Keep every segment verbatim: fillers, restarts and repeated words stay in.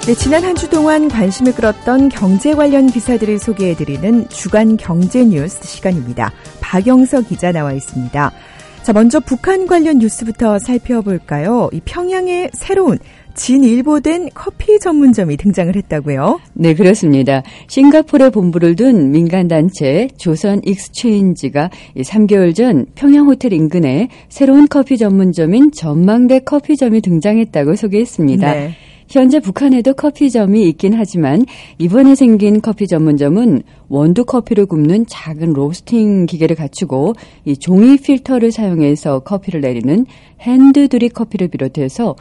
네, 지난 한 주 동안 관심을 끌었던 경제 관련 기사들을 소개해드리는 주간 경제뉴스 시간입니다. 박영서 기자 나와 있습니다. 자, 먼저 북한 관련 뉴스부터 살펴볼까요? 이 평양에 새로운 진일보된 커피 전문점이 등장을 했다고요? 네, 그렇습니다. 싱가포르에 본부를 둔 민간단체 조선 익스체인지가 삼 개월 전 평양 호텔 인근에 새로운 커피 전문점인 전망대 커피점이 등장했다고 소개했습니다. 네. 현재 북한에도 커피점이 있긴 하지만 이번에 생긴 커피 전문점은 원두 커피를 굽는 작은 로스팅 기계를 갖추고 이 종이 필터를 사용해서 커피를 내리는 핸드드립 커피를 비롯해서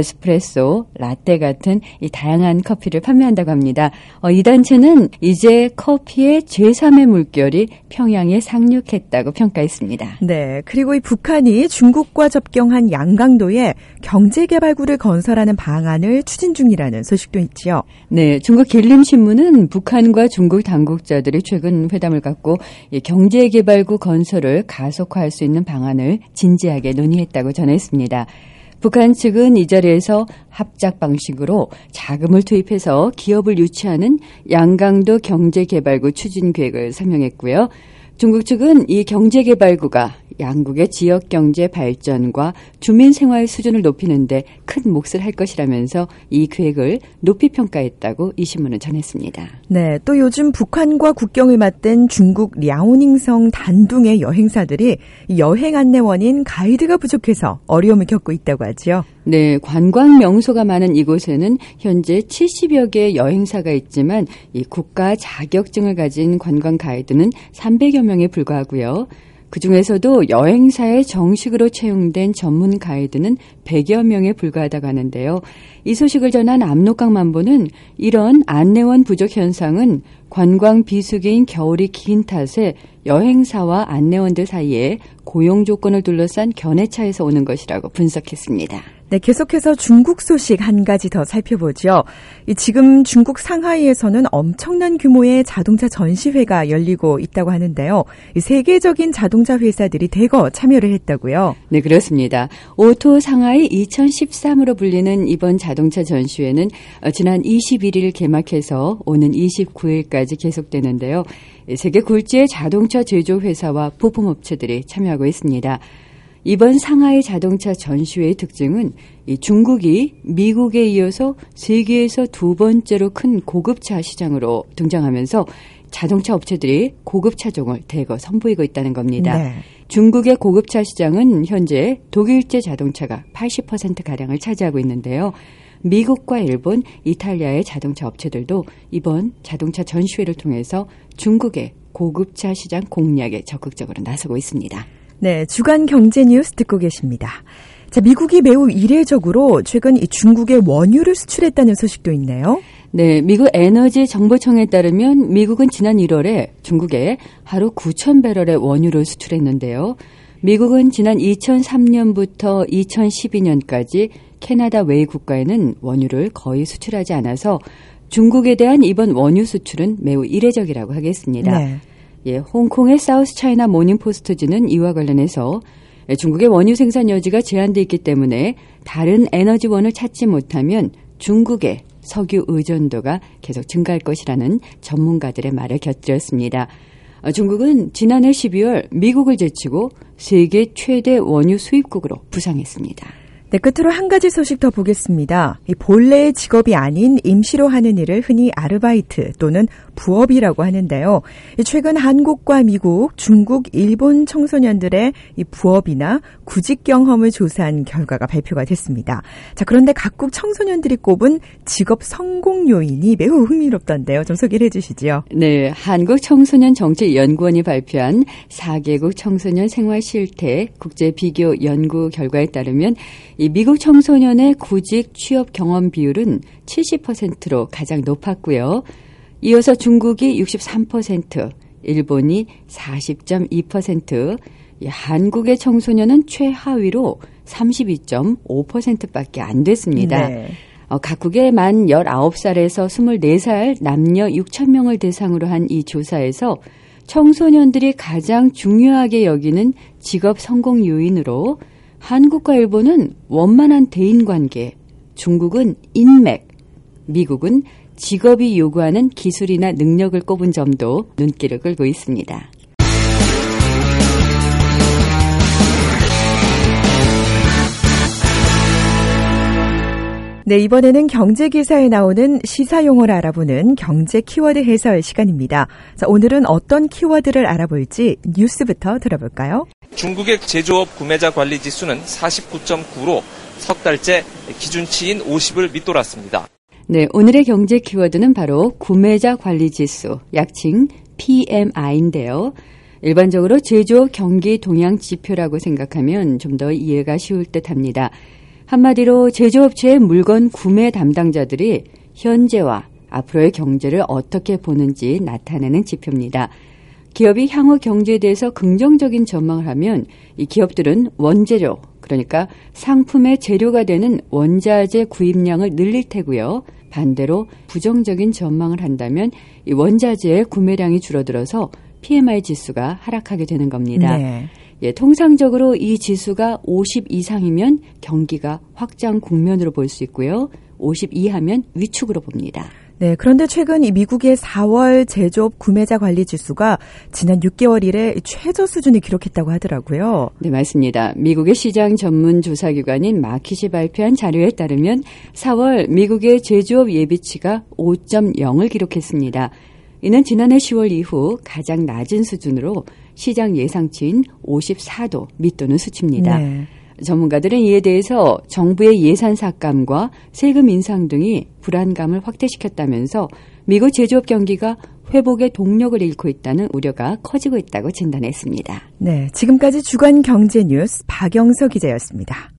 에스프레소, 라떼 같은 이 다양한 커피를 판매한다고 합니다. 어, 이 단체는 이제 커피의 제삼의 물결이 평양에 상륙했다고 평가했습니다. 네, 그리고 이 북한이 중국과 접경한 양강도에 경제개발구를 건설하는 방안을 추진 중이라는 소식도 있지요. 네, 중국 길림신문은 북한과 중국 당국자들이 최근 회담을 갖고 이 경제개발구 건설을 가속화할 수 있는 방안을 진지하게 논의했다고 전했습니다. 북한 측은 이 자리에서 합작 방식으로 자금을 투입해서 기업을 유치하는 양강도 경제개발구 추진 계획을 설명했고요. 중국 측은 이 경제개발구가 양국의 지역경제 발전과 주민 생활 수준을 높이는 데 큰 몫을 할 것이라면서 이 계획을 높이 평가했다고 이 신문은 전했습니다. 네, 또 요즘 북한과 국경을 맞댄 중국 랴오닝성 단둥의 여행사들이 여행 안내원인 가이드가 부족해서 어려움을 겪고 있다고 하죠. 네, 관광 명소가 많은 이곳에는 현재 칠십여 개의 여행사가 있지만 이 국가 자격증을 가진 관광 가이드는 삼백여 명에 불과하고요. 그중에서도 여행사에 정식으로 채용된 전문 가이드는 백여 명에 불과하다고 하는데요. 이 소식을 전한 압록강만보는 이런 안내원 부족 현상은 관광 비수기인 겨울이 긴 탓에 여행사와 안내원들 사이에 고용 조건을 둘러싼 견해차에서 오는 것이라고 분석했습니다. 네, 계속해서 중국 소식 한 가지 더 살펴보죠. 지금 중국 상하이에서는 엄청난 규모의 자동차 전시회가 열리고 있다고 하는데요. 세계적인 자동차 회사들이 대거 참여를 했다고요? 네, 그렇습니다. 오토 상하이 이천십삼으로 불리는 이번 자동차 전시회는 지난 이십일 일 개막해서 오는 이십구 일까지 계속되는데요. 세계 굴지의 자동차 제조 회사와 부품업체들이 참여하고 있습니다. 이번 상하이 자동차 전시회의 특징은 이 중국이 미국에 이어서 세계에서 두 번째로 큰 고급차 시장으로 등장하면서 자동차 업체들이 고급 차종을 대거 선보이고 있다는 겁니다. 네. 중국의 고급차 시장은 현재 독일제 자동차가 팔십 퍼센트가량을 차지하고 있는데요. 미국과 일본, 이탈리아의 자동차 업체들도 이번 자동차 전시회를 통해서 중국의 고급차 시장 공략에 적극적으로 나서고 있습니다. 네, 주간 경제 뉴스 듣고 계십니다. 자, 미국이 매우 이례적으로 최근 이 중국에 원유를 수출했다는 소식도 있네요. 네, 미국 에너지 정보청에 따르면 미국은 지난 일월에 중국에 하루 구천 배럴의 원유를 수출했는데요. 미국은 지난 이천삼 년부터 이천십이 년까지 캐나다 외의 국가에는 원유를 거의 수출하지 않아서 중국에 대한 이번 원유 수출은 매우 이례적이라고 하겠습니다. 네. 예, 홍콩의 사우스 차이나 모닝포스트지는 이와 관련해서 중국의 원유 생산 여지가 제한돼 있기 때문에 다른 에너지원을 찾지 못하면 중국의 석유 의존도가 계속 증가할 것이라는 전문가들의 말을 곁들였습니다. 중국은 지난해 십이월 미국을 제치고 세계 최대 원유 수입국으로 부상했습니다. 네, 끝으로 한 가지 소식 더 보겠습니다. 이 본래의 직업이 아닌 임시로 하는 일을 흔히 아르바이트 또는 부업이라고 하는데요. 최근 한국과 미국, 중국, 일본 청소년들의 이 부업이나 구직 경험을 조사한 결과가 발표가 됐습니다. 자, 그런데 각국 청소년들이 꼽은 직업 성공 요인이 매우 흥미롭던데요. 좀 소개를 해주시죠. 네, 한국청소년정책연구원이 발표한 사 개국 청소년 생활 실태 국제 비교 연구 결과에 따르면 이 미국 청소년의 구직 취업 경험 비율은 칠십 퍼센트로 가장 높았고요. 이어서 중국이 육십삼 퍼센트, 일본이 사십 점 이 퍼센트, 한국의 청소년은 최하위로 삼십이 점 오 퍼센트밖에 안 됐습니다. 네. 어, 각국의 만 열아홉 살에서 스물네 살 남녀 육천 명을 대상으로 한 이 조사에서 청소년들이 가장 중요하게 여기는 직업 성공 요인으로 한국과 일본은 원만한 대인관계, 중국은 인맥, 미국은 직업이 요구하는 기술이나 능력을 꼽은 점도 눈길을 끌고 있습니다. 네, 이번에는 경제기사에 나오는 시사용어를 알아보는 경제 키워드 해설 시간입니다. 자, 오늘은 어떤 키워드를 알아볼지 뉴스부터 들어볼까요? 중국의 제조업 구매자 관리 지수는 사십구 점 구로 석 달째 기준치인 오십을 밑돌았습니다. 네, 오늘의 경제 키워드는 바로 구매자 관리 지수, 약칭 피엠아이인데요. 일반적으로 제조업 경기 동향 지표라고 생각하면 좀 더 이해가 쉬울 듯합니다. 한마디로 제조업체의 물건 구매 담당자들이 현재와 앞으로의 경제를 어떻게 보는지 나타내는 지표입니다. 기업이 향후 경제에 대해서 긍정적인 전망을 하면 이 기업들은 원재료, 그러니까 상품의 재료가 되는 원자재 구입량을 늘릴 테고요. 반대로 부정적인 전망을 한다면 이 원자재의 구매량이 줄어들어서 피엠아이 지수가 하락하게 되는 겁니다. 네. 예, 통상적으로 이 지수가 오십 이상이면 경기가 확장 국면으로 볼 수 있고요. 오십 이하면 위축으로 봅니다. 네, 그런데 최근 이 미국의 사월 제조업 구매자 관리 지수가 지난 육 개월 이래 최저 수준을 기록했다고 하더라고요. 네, 맞습니다. 미국의 시장 전문 조사기관인 마킷이 발표한 자료에 따르면 사월 미국의 제조업 예비치가 오 점 영을 기록했습니다. 이는 지난해 시월 이후 가장 낮은 수준으로 시장 예상치인 오십사 도 밑도는 수치입니다. 네. 전문가들은 이에 대해서 정부의 예산 삭감과 세금 인상 등이 불안감을 확대시켰다면서 미국 제조업 경기가 회복의 동력을 잃고 있다는 우려가 커지고 있다고 진단했습니다. 네, 지금까지 주간 경제 뉴스 박영서 기자였습니다.